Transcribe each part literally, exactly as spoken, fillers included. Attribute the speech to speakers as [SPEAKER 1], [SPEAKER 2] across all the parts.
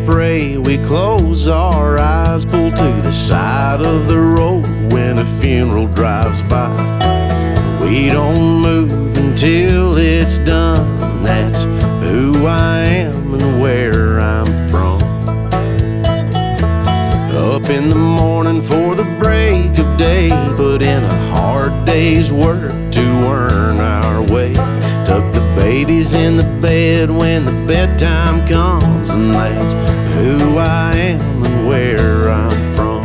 [SPEAKER 1] pray, we close our eyes, pull to the side of the road when a funeral drives by. We don't move until it's done. That's who I am and where I'm from. Up in the morning for the break of day, put in a hard day's work to earn our way. Tuck the babies in the bed when the bedtime comes, and that's who I am and where I'm from.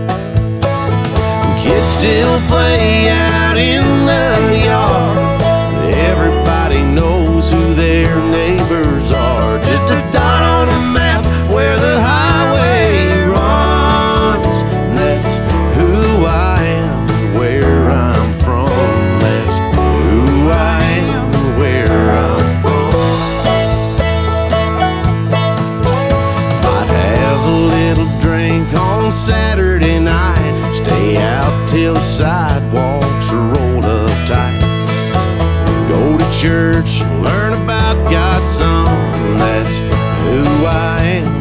[SPEAKER 1] Kids still play out in the yard. Everybody knows who their neighbors are. Just a dot on a map where the highway runs. That's who I am and where I'm from. That's who I am and where I'm from. Might have a little drink on Saturday night, stay out till the sidewalks are rolled up tight. Go to church, learn about God's Son. That's who I am